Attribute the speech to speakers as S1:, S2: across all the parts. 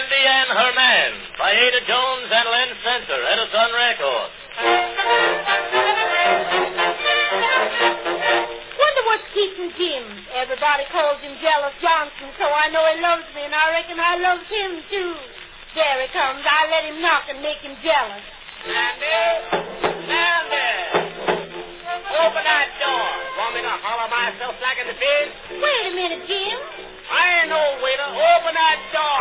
S1: Sandy and Her Man by Ada Jones and Len Spencer, Edison Records.
S2: Wonder what's keeping Jim. Everybody calls him Jealous Johnson, so I know he loves me, and I reckon I love him, too. There he comes. I'll let him knock and make him jealous.
S3: Sandy! Open that door. Want me to holler myself like in the bed?
S2: Wait a minute, Jim.
S3: I ain't no waiter. Open that door.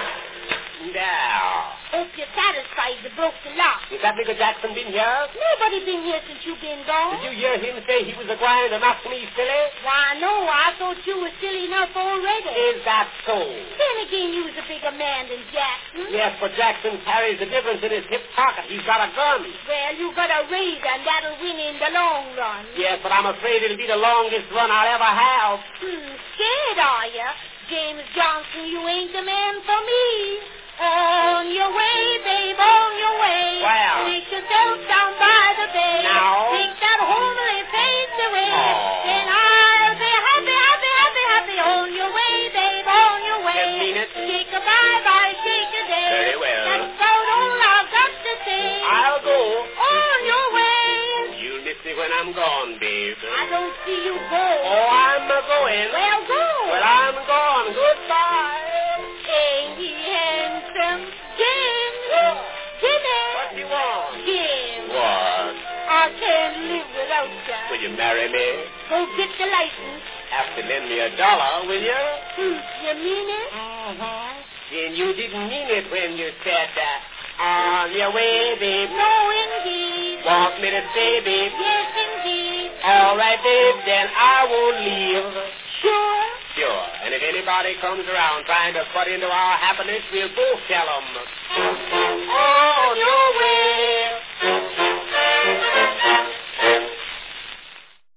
S3: Now.
S2: Hope you're satisfied you broke the lock.
S3: Has that nigger Jackson been here?
S2: Nobody been here since you've been gone.
S3: Did you hear him say he was a-going to knock me silly?
S2: Why, no, I thought you were silly enough already.
S3: Is that so?
S2: Then again, you was a bigger man than Jackson.
S3: Yes, but Jackson carries the difference in his hip pocket. He's got a gun.
S2: Well, you got a razor, and that'll win in the long run.
S3: Yes, but I'm afraid it'll be the longest run I'll ever have.
S2: Scared, are you? James Johnson, you ain't the man for me. On your way, babe, on your way.
S3: Where?
S2: Take yourself down by the bay.
S3: Now?
S2: Take that homely face away.
S3: Oh.
S2: Then I'll be happy, happy, happy, happy. On your way, babe, on your way.
S3: You mean it?
S2: Shake a bye-bye, shake a day.
S3: Very well.
S2: That's about all I've got to say.
S3: I'll go.
S2: On your way.
S3: You'll miss me when I'm gone, babe.
S2: I don't see you go.
S3: Oh, I'm a-going.
S2: Well, go.
S3: Well, I'm gone. Goodbye.
S2: Ain't he handsome? Jim! Jimmy!
S3: What do you want?
S2: Jim!
S3: What?
S2: I can't live without you.
S3: Will you marry me?
S2: Go get the license.
S3: Have to lend me $1, will you?
S2: You mean it?
S3: Mm-hmm. Then you didn't mean it when you said that. On your way, babe.
S2: No, indeed.
S3: Want me to stay, babe?
S2: Yes, indeed.
S3: All right, babe, then I won't leave.
S2: Sure?
S3: Sure. And if anybody comes around trying to butt into our happiness, we'll both tell them. Oh,